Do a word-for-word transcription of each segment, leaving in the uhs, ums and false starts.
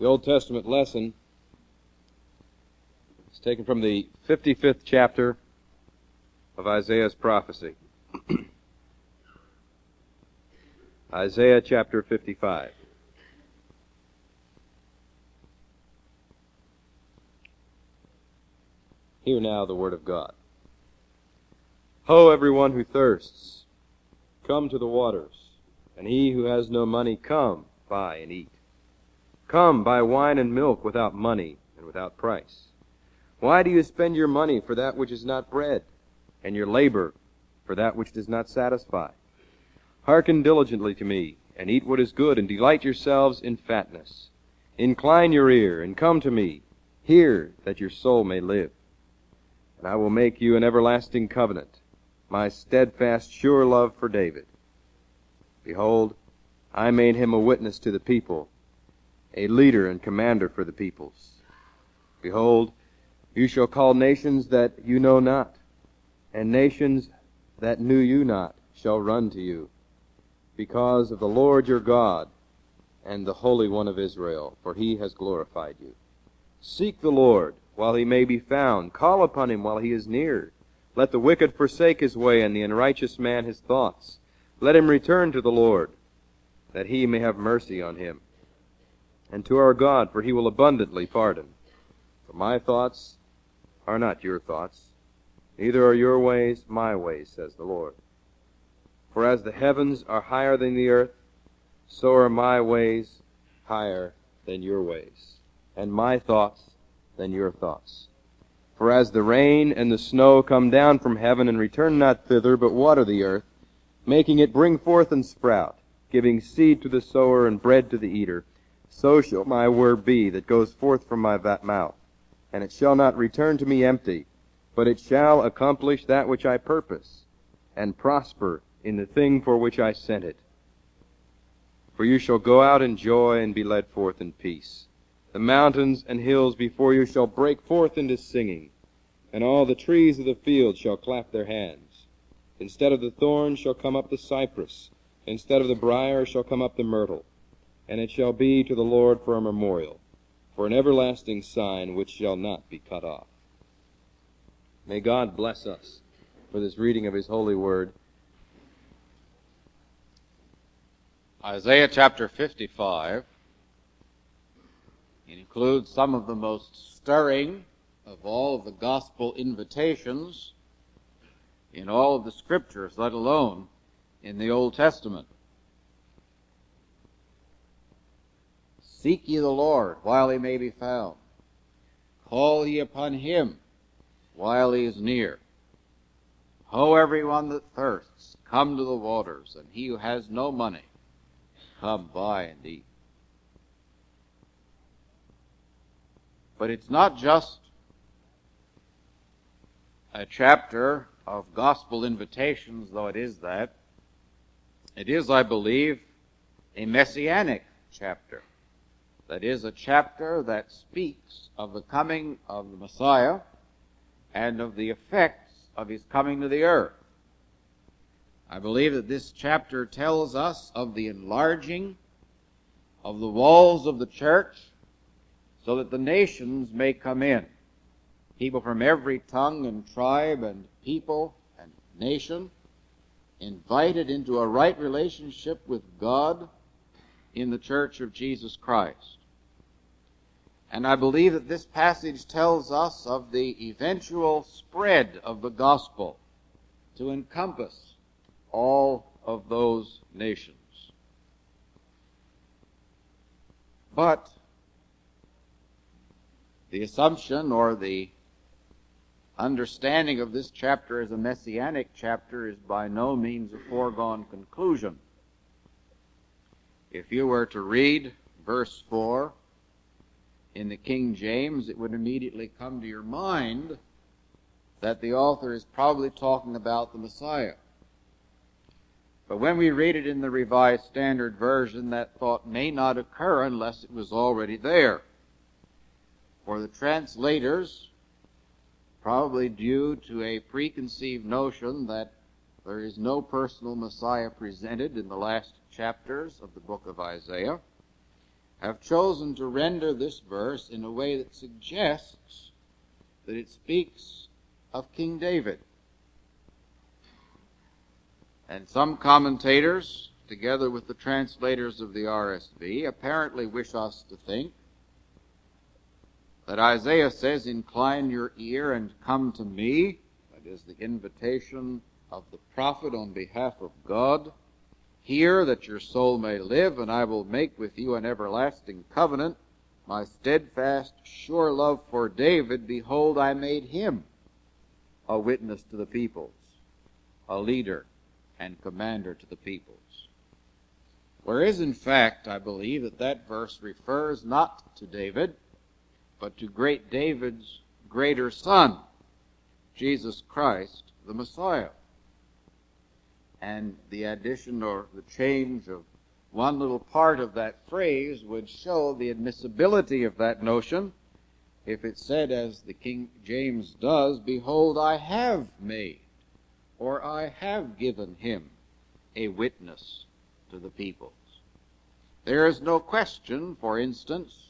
The Old Testament lesson is taken from the fifty-fifth chapter of Isaiah's prophecy. Isaiah chapter fifty-five. Hear now the word of God. Ho, everyone who thirsts, come to the waters, and he who has no money, come, buy and eat. Come, buy wine and milk without money and without price. Why do you spend your money for that which is not bread, and your labor for that which does not satisfy? Hearken diligently to me, and eat what is good, and delight yourselves in fatness. Incline your ear, and come to me. Hear, that your soul may live. And I will make you an everlasting covenant, my steadfast, sure love for David. Behold, I made him a witness to the people, a leader and commander for the peoples. Behold, you shall call nations that you know not, and nations that knew you not shall run to you, because of the Lord your God and the Holy One of Israel, for he has glorified you. Seek the Lord while he may be found. Call upon him while he is near. Let the wicked forsake his way, and the unrighteous man his thoughts. Let him return to the Lord, that he may have mercy on him, and to our God, for he will abundantly pardon. For my thoughts are not your thoughts, neither are your ways my ways, says the Lord. For as the heavens are higher than the earth, so are my ways higher than your ways, and my thoughts than your thoughts. For as the rain and the snow come down from heaven and return not thither, but water the earth, making it bring forth and sprout, giving seed to the sower and bread to the eater, so shall my word be that goes forth from my mouth. And it shall not return to me empty, but it shall accomplish that which I purpose, and prosper in the thing for which I sent it. For you shall go out in joy and be led forth in peace. The mountains and hills before you shall break forth into singing, and all the trees of the field shall clap their hands. Instead of the thorn shall come up the cypress, instead of the brier shall come up the myrtle. And it shall be to the Lord for a memorial, for an everlasting sign which shall not be cut off. May God bless us for this reading of his holy word. Isaiah chapter fifty-five includes some of the most stirring of all of the gospel invitations in all of the scriptures, let alone in the Old Testament. Seek ye the Lord while he may be found. Call ye upon him while he is near. Ho, everyone that thirsts, come to the waters, and he who has no money, come buy and eat. But it's not just a chapter of gospel invitations, though it is that. It is, I believe, a messianic chapter. That is, a chapter that speaks of the coming of the Messiah and of the effects of his coming to the earth. I believe that this chapter tells us of the enlarging of the walls of the church so that the nations may come in. People from every tongue and tribe and people and nation invited into a right relationship with God in the church of Jesus Christ. And I believe that this passage tells us of the eventual spread of the gospel to encompass all of those nations. But the assumption or the understanding of this chapter as a messianic chapter is by no means a foregone conclusion. If you were to read verse four in the King James, it would immediately come to your mind that the author is probably talking about the Messiah. But when we read it in the Revised Standard Version, that thought may not occur unless it was already there. For the translators, probably due to a preconceived notion that there is no personal Messiah presented in the last chapters of the book of Isaiah, have chosen to render this verse in a way that suggests that it speaks of King David. And some commentators, together with the translators of the R S V, apparently wish us to think that Isaiah says, "Incline your ear and come to me." That is the invitation of the prophet on behalf of God. "Hear, that your soul may live, and I will make with you an everlasting covenant. My steadfast, sure love for David, behold, I made him a witness to the peoples, a leader and commander to the peoples." Whereas, in fact, I believe that that verse refers not to David, but to great David's greater son, Jesus Christ, the Messiah. And the addition or the change of one little part of that phrase would show the admissibility of that notion if it said, as the King James does, "Behold, I have made," or "I have given him a witness to the peoples." There is no question, for instance,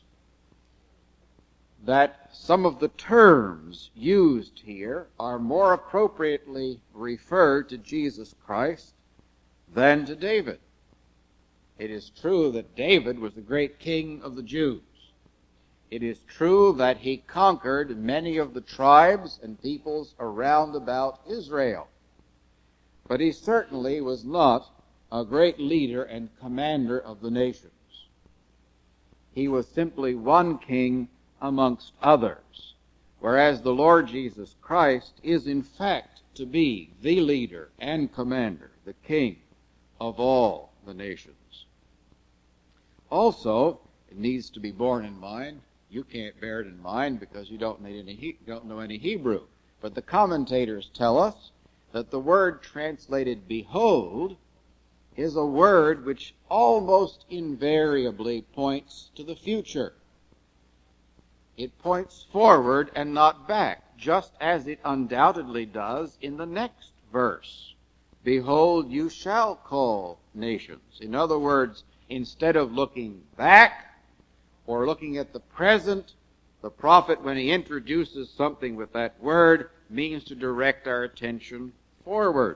that some of the terms used here are more appropriately referred to Jesus Christ than to David. It is true that David was the great king of the Jews. It is true that he conquered many of the tribes and peoples around about Israel. But he certainly was not a great leader and commander of the nations. He was simply one king amongst others, whereas the Lord Jesus Christ is in fact to be the leader and commander, the king of all the nations. Also, it needs to be borne in mind, you can't bear it in mind because you don't, need any he- don't know any Hebrew, but the commentators tell us that the word translated "behold" is a word which almost invariably points to the future. It points forward and not back, just as it undoubtedly does in the next verse. "Behold, you shall call nations." In other words, instead of looking back or looking at the present, the prophet, when he introduces something with that word, means to direct our attention forward.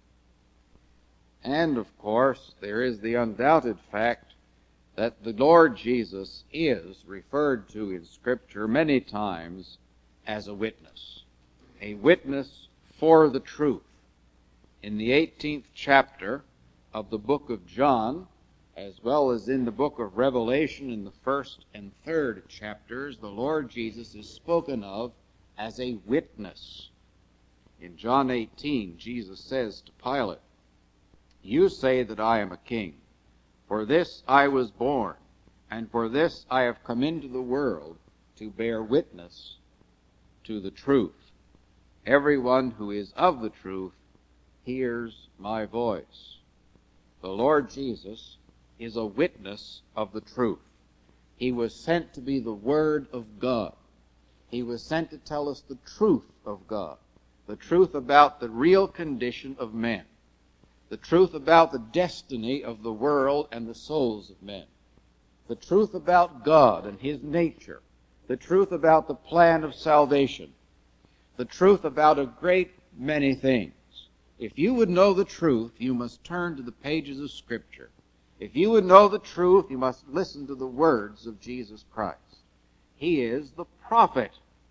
And, of course, there is the undoubted fact that the Lord Jesus is referred to in Scripture many times as a witness, a witness for the truth. In the eighteenth chapter of the book of John, as well as in the book of Revelation in the first and third chapters, the Lord Jesus is spoken of as a witness. In John eighteen, Jesus says to Pilate, "You say that I am a king. For this I was born, and for this I have come into the world, to bear witness to the truth. Everyone who is of the truth hears my voice." The Lord Jesus is a witness of the truth. He was sent to be the Word of God. He was sent to tell us the truth of God, the truth about the real condition of men, the truth about the destiny of the world and the souls of men, the truth about God and His nature, the truth about the plan of salvation, the truth about a great many things. If you would know the truth, you must turn to the pages of Scripture. If you would know the truth, you must listen to the words of Jesus Christ. He is the prophet,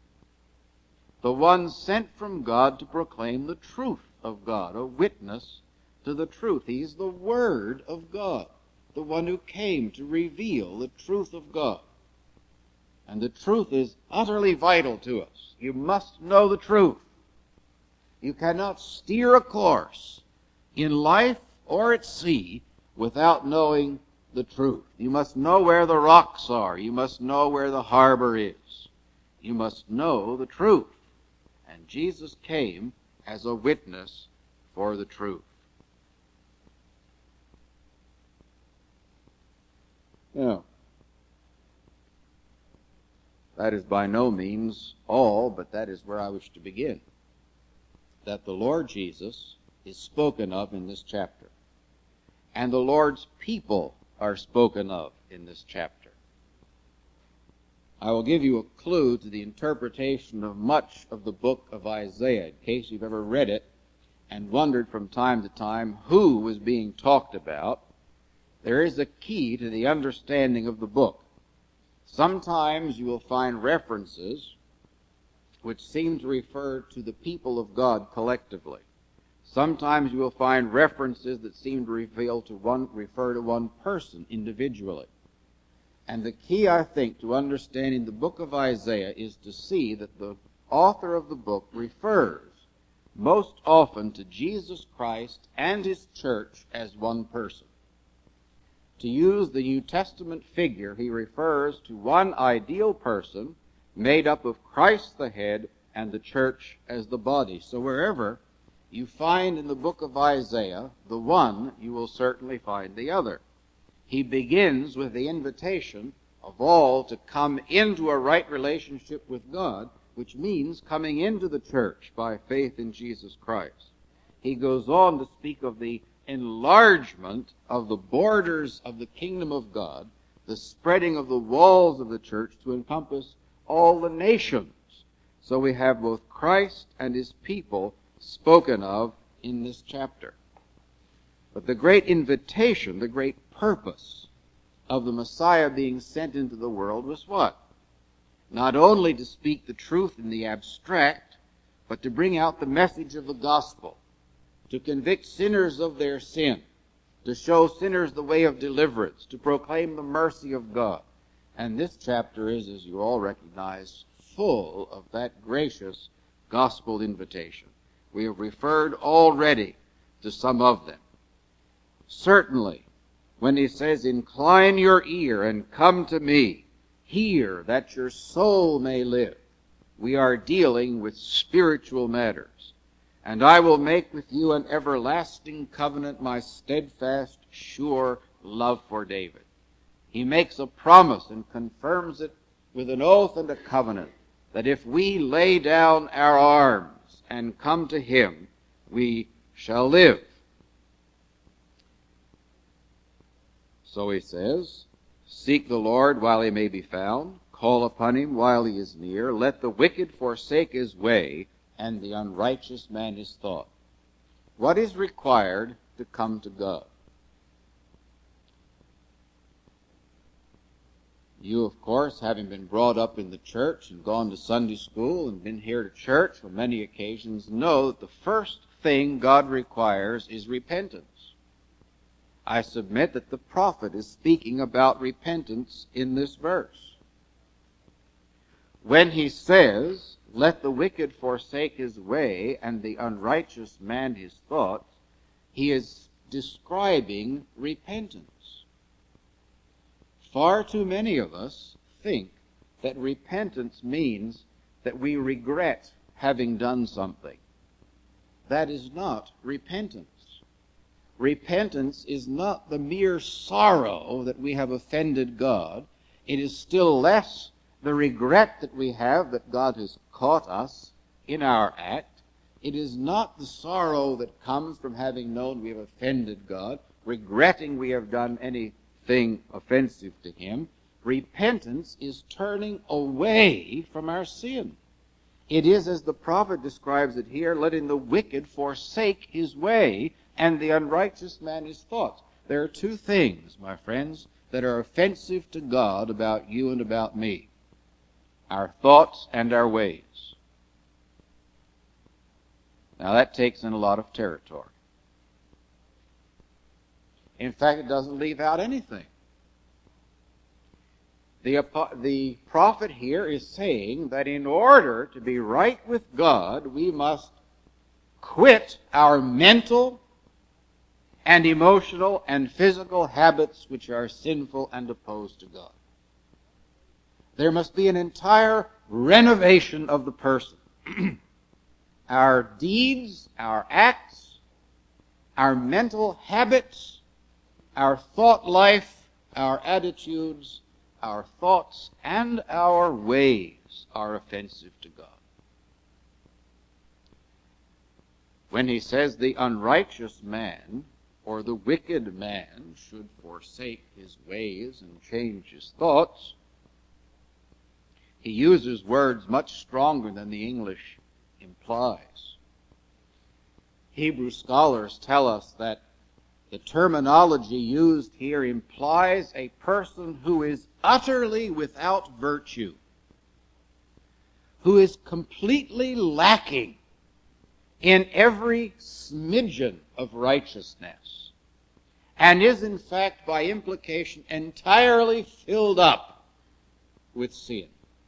the one sent from God to proclaim the truth of God, a witness to the truth. He's the Word of God, the one who came to reveal the truth of God. And the truth is utterly vital to us. You must know the truth. You cannot steer a course in life or at sea without knowing the truth. You must know where the rocks are. You must know where the harbor is. You must know the truth. And Jesus came as a witness for the truth. Now, that is by no means all, but that is where I wish to begin. That the Lord Jesus is spoken of in this chapter, and the Lord's people are spoken of in this chapter. I will give you a clue to the interpretation of much of the book of Isaiah, in case you've ever read it and wondered from time to time who was being talked about. There is a key to the understanding of the book. Sometimes you will find references which seem to refer to the people of God collectively. Sometimes you will find references that seem to reveal to one, refer to one person individually. And the key, I think, to understanding the book of Isaiah is to see that the author of the book refers most often to Jesus Christ and his church as one person. To use the New Testament figure, he refers to one ideal person made up of Christ the head and the church as the body. So wherever you find in the book of Isaiah the one, you will certainly find the other. He begins with the invitation of all to come into a right relationship with God, which means coming into the church by faith in Jesus Christ. He goes on to speak of the enlargement of the borders of the kingdom of God, the spreading of the walls of the church to encompass all the nations. So we have both Christ and his people spoken of in this chapter. But the great invitation, the great purpose of the Messiah being sent into the world was what? Not only to speak the truth in the abstract, but to bring out the message of the gospel, to convict sinners of their sin, to show sinners the way of deliverance, to proclaim the mercy of God. And this chapter is, as you all recognize, full of that gracious gospel invitation. We have referred already to some of them. Certainly, when he says, "Incline your ear and come to me, hear that your soul may live," we are dealing with spiritual matters. "And I will make with you an everlasting covenant, my steadfast, sure love for David." He makes a promise and confirms it with an oath and a covenant that if we lay down our arms and come to him, we shall live. So he says, "Seek the Lord while he may be found, call upon him while he is near. Let the wicked forsake his way, and the unrighteous man his thought." What is required to come to God? You, of course, having been brought up in the church and gone to Sunday school and been here to church on many occasions, know that the first thing God requires is repentance. I submit that the prophet is speaking about repentance in this verse. When he says, "Let the wicked forsake his way, and the unrighteous man his thoughts," he is describing repentance. Far too many of us think that repentance means that we regret having done something. That is not repentance. Repentance is not the mere sorrow that we have offended God. It is still less the regret that we have that God has caught us in our act. It is not the sorrow that comes from having known we have offended God, regretting we have done anything offensive to him. Repentance is turning away from our sin. It is, as the prophet describes it here, letting the wicked forsake his way, and the unrighteous man his thoughts. There are two things, my friends, that are offensive to God about you and about me: our thoughts and our ways. Now that takes in a lot of territory. In fact, it doesn't leave out anything. The, the prophet here is saying that in order to be right with God, we must quit our mental and emotional and physical habits which are sinful and opposed to God. There must be an entire renovation of the person. Our deeds, our acts, our mental habits, our thought life, our attitudes, our thoughts, and our ways are offensive to God. When he says the unrighteous man or the wicked man should forsake his ways and change his thoughts, he uses words much stronger than the English implies. Hebrew scholars tell us that the terminology used here implies a person who is utterly without virtue, who is completely lacking in every smidgen of righteousness, and is in fact by implication entirely filled up with sin.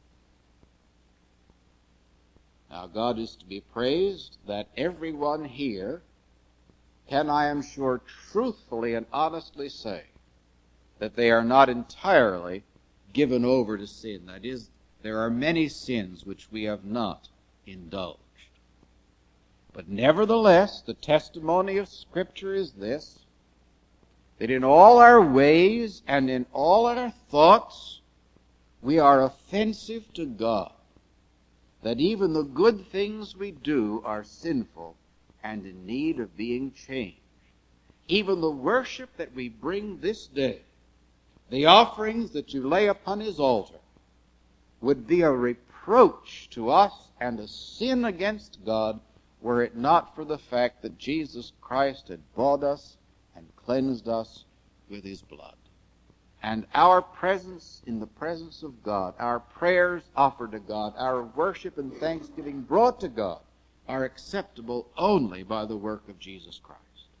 Now God is to be praised that everyone here can, I am sure, truthfully and honestly say that they are not entirely given over to sin. That is, there are many sins which we have not indulged. But nevertheless, the testimony of Scripture is this, that in all our ways and in all our thoughts, we are offensive to God, that even the good things we do are sinful and in need of being changed. Even the worship that we bring this day, the offerings that you lay upon his altar, would be a reproach to us and a sin against God were it not for the fact that Jesus Christ had bought us and cleansed us with his blood. And our presence in the presence of God, our prayers offered to God, our worship and thanksgiving brought to God, are acceptable only by the work of Jesus Christ.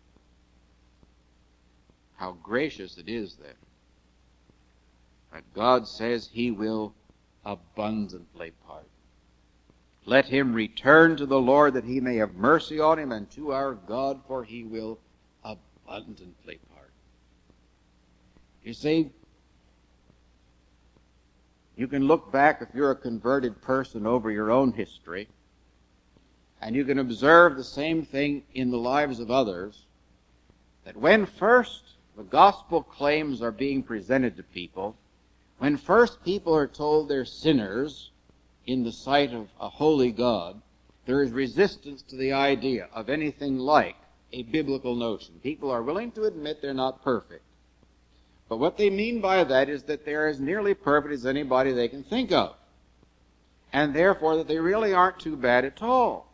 How gracious it is, then, that God says he will abundantly pardon. Let him return to the Lord that he may have mercy on him, and to our God, for he will abundantly pardon. You see, you can look back, if you're a converted person, over your own history, and you can observe the same thing in the lives of others, that when first the gospel claims are being presented to people, when first people are told they're sinners in the sight of a holy God, there is resistance to the idea of anything like a biblical notion. People are willing to admit they're not perfect. But what they mean by that is that they're as nearly perfect as anybody they can think of, and therefore that they really aren't too bad at all.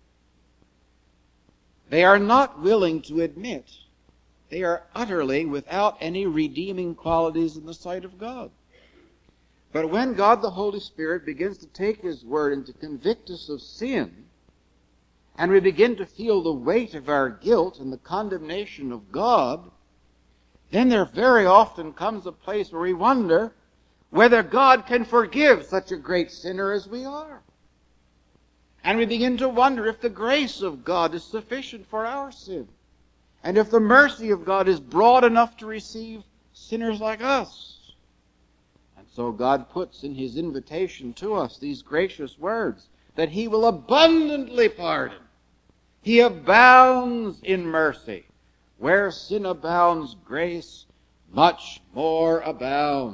They are not willing to admit they are utterly without any redeeming qualities in the sight of God. But when God the Holy Spirit begins to take his word and to convict us of sin, and we begin to feel the weight of our guilt and the condemnation of God, then there very often comes a place where we wonder whether God can forgive such a great sinner as we are. And we begin to wonder if the grace of God is sufficient for our sin, and if the mercy of God is broad enough to receive sinners like us. And so God puts in his invitation to us these gracious words, that he will abundantly pardon. He abounds in mercy. Where sin abounds, grace much more abounds.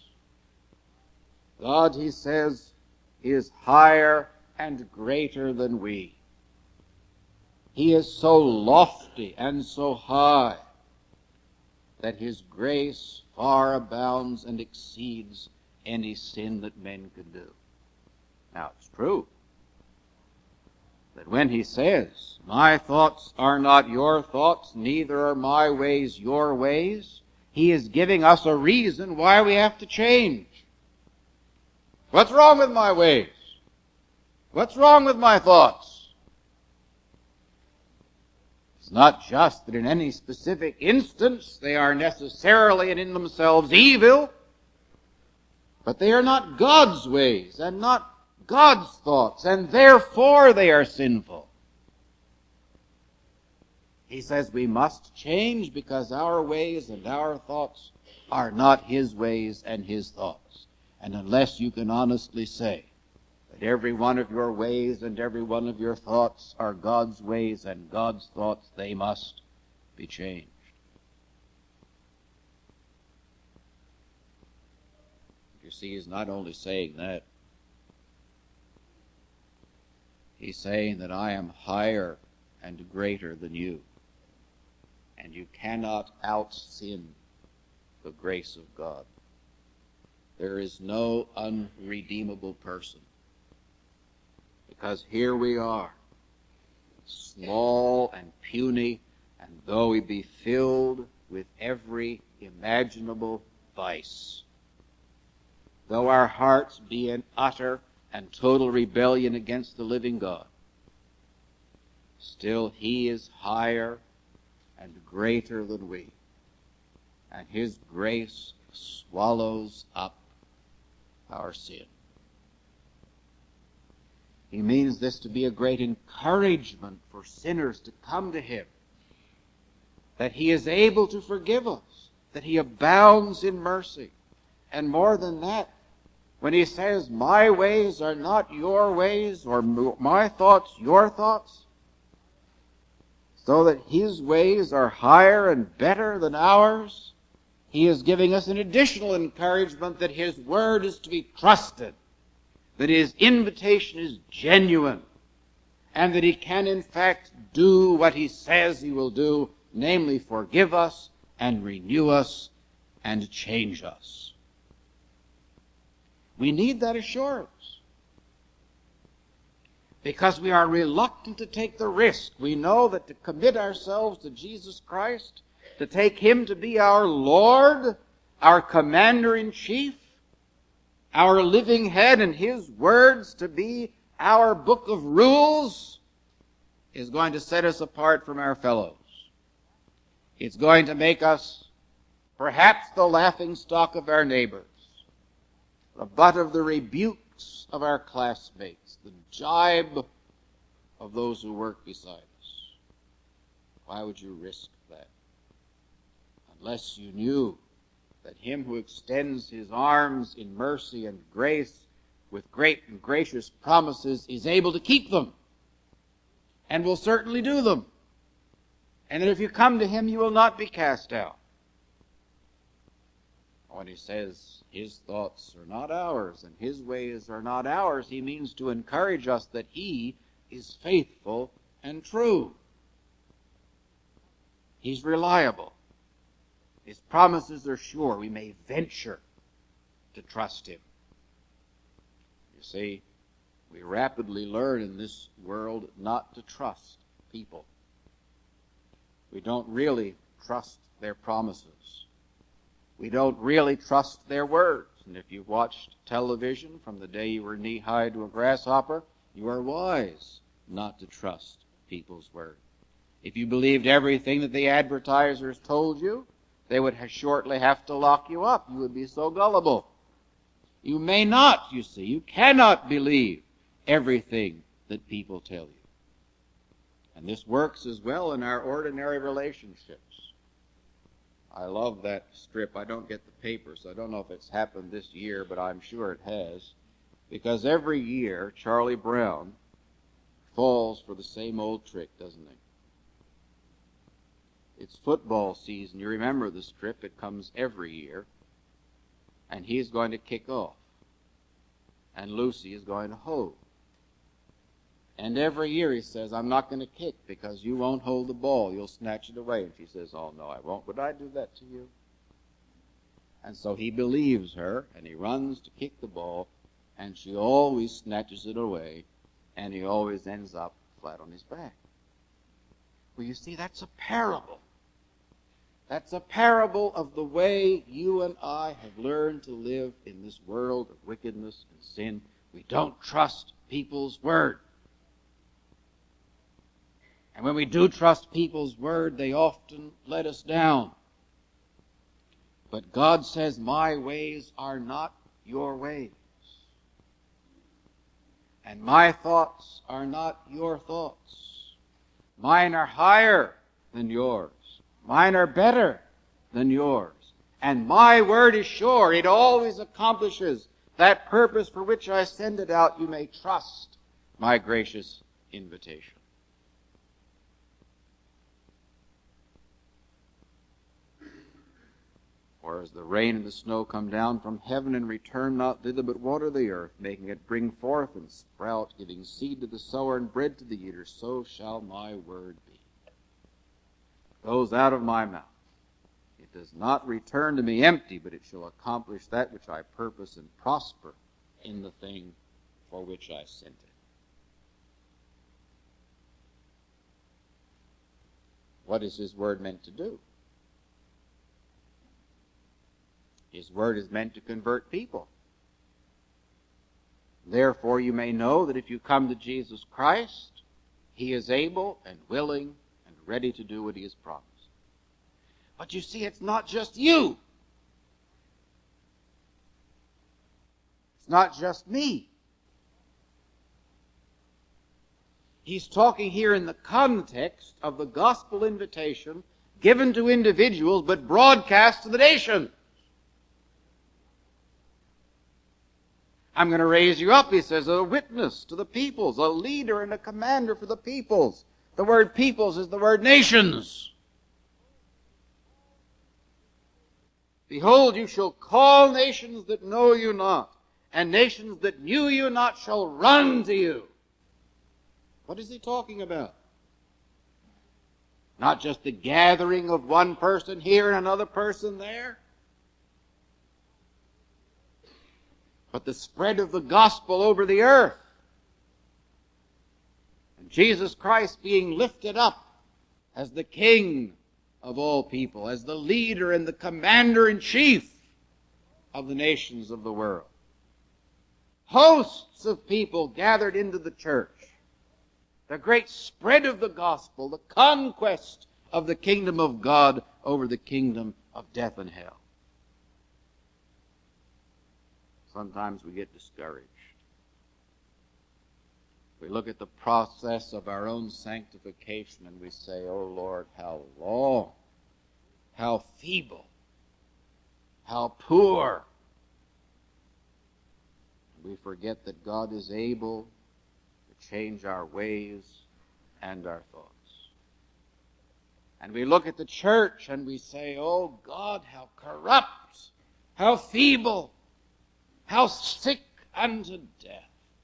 God, he says, is higher and greater than we. He is so lofty and so high that his grace far abounds and exceeds any sin that men could do. Now, it's true that when he says, my thoughts are not your thoughts, neither are my ways your ways, he is giving us a reason why we have to change. What's wrong with my ways? What's wrong with my thoughts? It's not just that in any specific instance they are necessarily and in themselves evil, but they are not God's ways and not God's thoughts, and therefore they are sinful. He says we must change because our ways and our thoughts are not his ways and his thoughts. And unless you can honestly say that every one of your ways and every one of your thoughts are God's ways and God's thoughts, they must be changed. You see, he's not only saying that, he's saying that I am higher and greater than you, and you cannot out-sin the grace of God. there is no unredeemable person. Because here we are, small and puny, and though we be filled with every imaginable vice, though our hearts be in utter and total rebellion against the living God, still he is higher and greater than we, and his grace swallows up our sin. He means this to be a great encouragement for sinners to come to him, that he is able to forgive us, that he abounds in mercy. And more than that, when he says, my ways are not your ways, or my thoughts your thoughts, so that his ways are higher and better than ours, he is giving us an additional encouragement that his word is to be trusted, that his invitation is genuine, and that he can in fact do what he says he will do, namely forgive us and renew us and change us. We need that assurance because we are reluctant to take the risk. We know that to commit ourselves to Jesus Christ, to take him to be our Lord, our commander-in-chief, our living head, and his words to be our book of rules, is going to set us apart from our fellows. It's going to make us perhaps the laughing stock of our neighbors, the butt of the rebukes of our classmates, the jibe of those who work beside us. Why would you risk that? Unless you knew that him who extends his arms in mercy and grace with great and gracious promises is able to keep them and will certainly do them. And that if you come to him, you will not be cast out. When he says his thoughts are not ours and his ways are not ours, he means to encourage us that he is faithful and true. He's reliable. His promises are sure. We may venture to trust him. You see, we rapidly learn in this world not to trust people. We don't really trust their promises. We don't really trust their words. And if you've watched television from the day you were knee-high to a grasshopper, you are wise not to trust people's word. If you believed everything that the advertisers told you, they would shortly have to lock you up. You would be so gullible. You may not, you see. You cannot believe everything that people tell you. And this works as well in our ordinary relationships. I love that strip. I don't get the paper, so I don't know if it's happened this year, but I'm sure it has. Because every year, Charlie Brown falls for the same old trick, doesn't he? It's football season. You remember the strip. It comes every year. And he's going to kick off. And Lucy is going to hold. And every year he says, I'm not going to kick because you won't hold the ball. You'll snatch it away. And she says, oh, no, I won't. Would I do that to you? And so he believes her, and he runs to kick the ball, and she always snatches it away, and he always ends up flat on his back. Well, you see, that's a parable. That's a parable of the way you and I have learned to live in this world of wickedness and sin. We don't trust people's word. And when we do trust people's word, they often let us down. But God says, my ways are not your ways. And my thoughts are not your thoughts. Mine are higher than yours. Mine are better than yours. And my word is sure. It always accomplishes that purpose for which I send it out. You may trust my gracious invitation. For as the rain and the snow come down from heaven and return not thither, but water the earth, making it bring forth and sprout, giving seed to the sower and bread to the eater, so shall my word be. It goes out of my mouth. It does not return to me empty, but it shall accomplish that which I purpose and prosper in the thing for which I sent it. What is his word meant to do? His word is meant to convert people. Therefore, you may know that if you come to Jesus Christ, he is able and willing and ready to do what he has promised. But you see, it's not just you. It's not just me. He's talking here in the context of the gospel invitation given to individuals but broadcast to the nation. I'm going to raise you up, he says, a witness to the peoples, a leader and a commander for the peoples. The word peoples is the word nations. Behold, you shall call nations that know you not, and nations that knew you not shall run to you. What is he talking about? Not just the gathering of one person here and another person there, but the spread of the gospel over the earth. And Jesus Christ being lifted up as the King of all people, as the leader and the commander-in-chief of the nations of the world. Hosts of people gathered into the church. The great spread of the gospel, the conquest of the kingdom of God over the kingdom of death and hell. Sometimes we get discouraged. We look at the process of our own sanctification and we say, oh Lord, how long, how feeble, how poor. We forget that God is able to change our ways and our thoughts. And we look at the church and we say, oh God, how corrupt, how feeble, how sick unto death.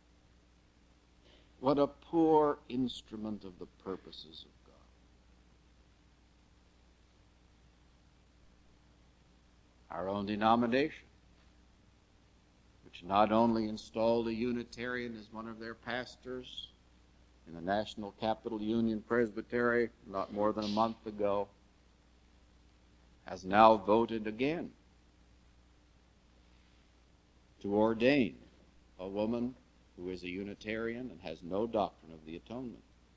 What a poor instrument of the purposes of God. Our own denomination, which not only installed a Unitarian as one of their pastors in the National Capital Union Presbytery not more than a month ago, has now voted again to ordain a woman who is a Unitarian and has no doctrine of the atonement.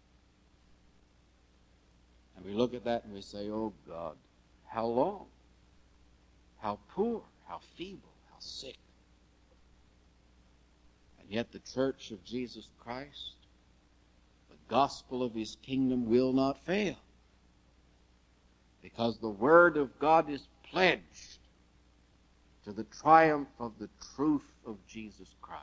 And we look at that and we say, oh God, how long? How poor, how feeble, how sick. And yet the church of Jesus Christ, the gospel of his kingdom will not fail. Because the word of God is pledged to the triumph of the truth of Jesus Christ.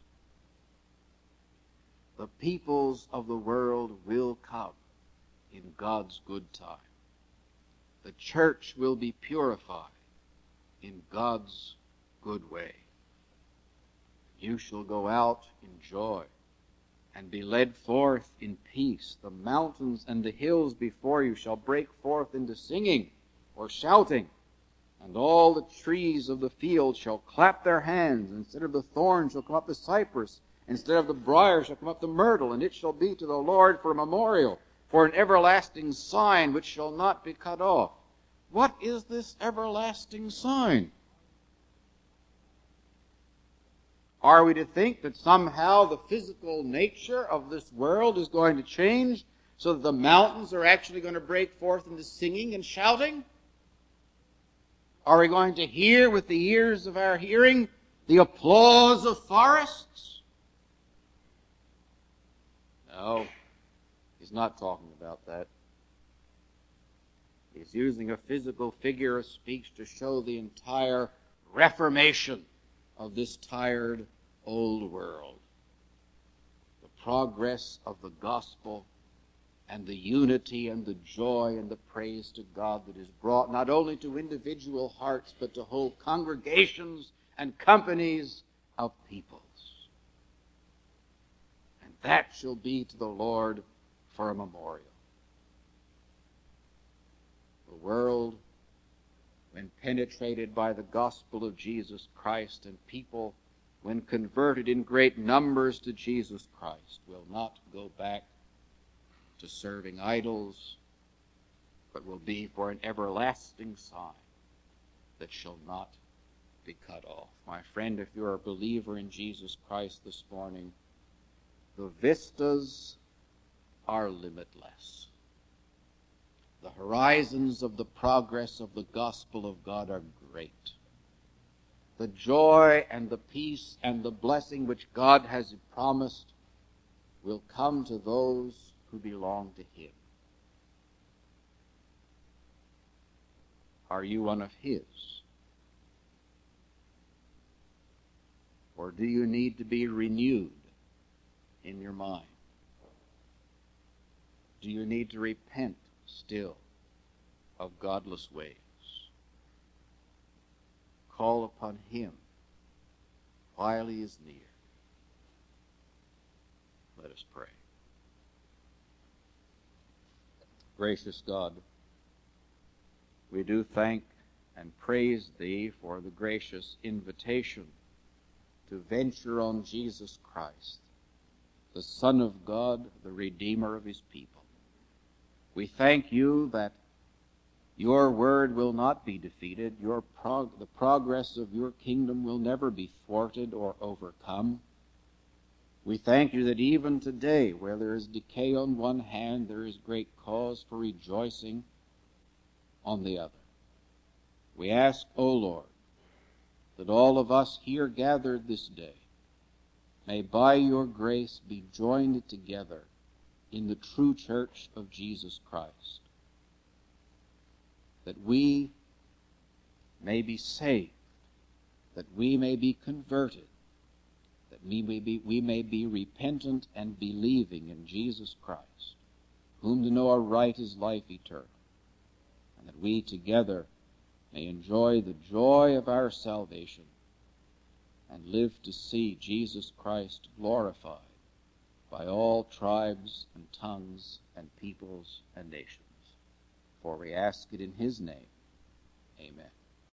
The peoples of the world will come in God's good time. The church will be purified in God's good way. You shall go out in joy and be led forth in peace. The mountains and the hills before you shall break forth into singing or shouting, and all the trees of the field shall clap their hands. Instead of the thorn shall come up the cypress, instead of the briar shall come up the myrtle, and it shall be to the Lord for a memorial, for an everlasting sign which shall not be cut off. What is this everlasting sign? Are we to think that somehow the physical nature of this world is going to change so that the mountains are actually going to break forth into singing and shouting? Are we going to hear with the ears of our hearing the applause of forests? No, he's not talking about that. He's using a physical figure of speech to show the entire reformation of this tired old world. The progress of the gospel and the unity and the joy and the praise to God that is brought not only to individual hearts but to whole congregations and companies of peoples. And that shall be to the Lord for a memorial. The world when penetrated by the gospel of Jesus Christ, and people, when converted in great numbers to Jesus Christ, will not go back to serving idols, but will be for an everlasting sign that shall not be cut off. My friend, if you're a believer in Jesus Christ this morning, the vistas are limitless. The horizons of the progress of the gospel of God are great. The joy and the peace and the blessing which God has promised will come to those who belong to Him. Are you one of His? Or do you need to be renewed in your mind? Do you need to repent still of godless ways? Call upon Him while He is near. Let us pray. Gracious God, we do thank and praise Thee for the gracious invitation to venture on Jesus Christ, the Son of God, the Redeemer of His people. We thank You that Your word will not be defeated. Your prog- the progress of Your kingdom will never be thwarted or overcome. We thank You that even today, where there is decay on one hand, there is great cause for rejoicing on the other. We ask, O Lord, that all of us here gathered this day may by Your grace be joined together in the true church of Jesus Christ, that we may be saved, that we may be converted, that we may be, we may be repentant and believing in Jesus Christ, whom to know aright is life eternal, and that we together may enjoy the joy of our salvation and live to see Jesus Christ glorified by all tribes and tongues and peoples and nations. For we ask it in His name. Amen.